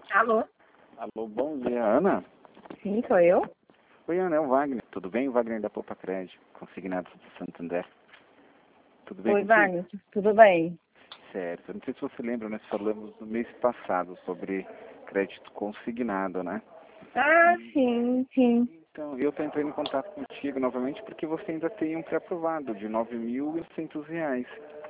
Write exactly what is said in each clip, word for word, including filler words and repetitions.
Alô? Alô, bom dia, Ana? Sim, sou eu. Oi, Ana, é o Wagner. Tudo bem? O Wagner da Poupa Crédito, consignado do Santander. Tudo bem Oi, contigo? Wagner. Tudo bem? Certo. Eu não sei se você lembra, nós falamos no mês passado sobre crédito consignado, né? Ah, sim, sim. Então, eu estou entrando em contato contigo novamente porque você ainda tem um pré-aprovado de nove mil e oitocentos reais.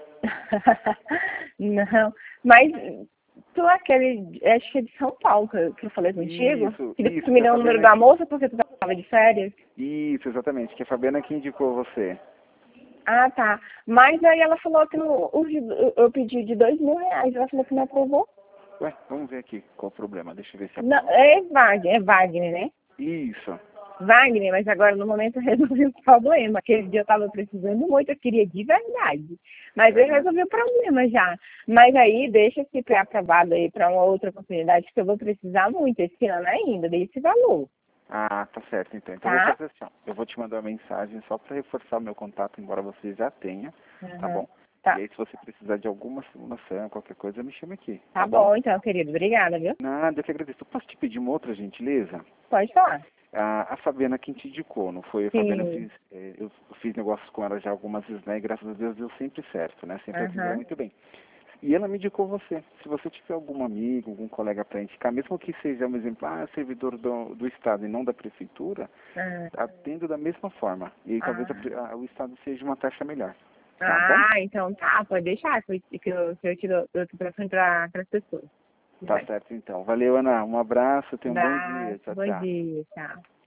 Não, mas tu é aquele, acho que é de São Paulo que eu, que eu falei contigo, Isso, que depois isso, tu me que a deu o número Fabiana da aqui. moça porque tu estava de férias. Isso, exatamente, que a Fabiana que indicou você. Ah, tá. Mas aí ela falou que no, o- eu eu pedi de dois mil reais, ela falou que não aprovou. Ué, vamos ver aqui qual o problema. Deixa eu ver se Não, aprova. é Wagner, é Wagner, né? Isso. Wagner, mas agora no momento eu resolvi o problema. Aquele dia eu estava precisando muito, eu queria de verdade. Mas eu Aham. resolvi o problema já. Mas aí deixa esse pré-aprovado aí para uma outra oportunidade que eu vou precisar muito esse ano ainda, desse valor, Ah, tá certo então. Então eu vou tá? fazer assim, ó. Eu vou te mandar uma mensagem só para reforçar o meu contato, embora você já tenha, tá Uhum. bom? E Tá. aí se você precisar de alguma simulação, qualquer coisa, me chame aqui, Tá tá bom? bom, então, querido. Obrigada, viu? Nada, eu que agradeço. Eu posso te pedir uma outra gentileza? Pode falar. A, a Fabiana quem te indicou, não foi? A Fabiana, eu Sim. fiz, eh, eu fiz negócios com ela já algumas vezes, né? E graças a Deus deu sempre certo, né? Sempre atenderam Uhum. muito bem. E ela me indicou você. Se você tiver algum amigo, algum colega para indicar, mesmo que seja um exemplo, ah, servidor do, do Estado e não da Prefeitura, Ah, atendo da mesma forma. E aí talvez a ah. pre- a- o Estado seja uma taxa melhor. Tá bom? Ah, então tá, pode deixar que eu, que eu, que eu te dou eu te telefone para as pessoas. Tá Vai. certo então. Valeu, Ana. Um abraço, tenha um bom dia. Abraço, Tchau, bom tchau. dia, tchau.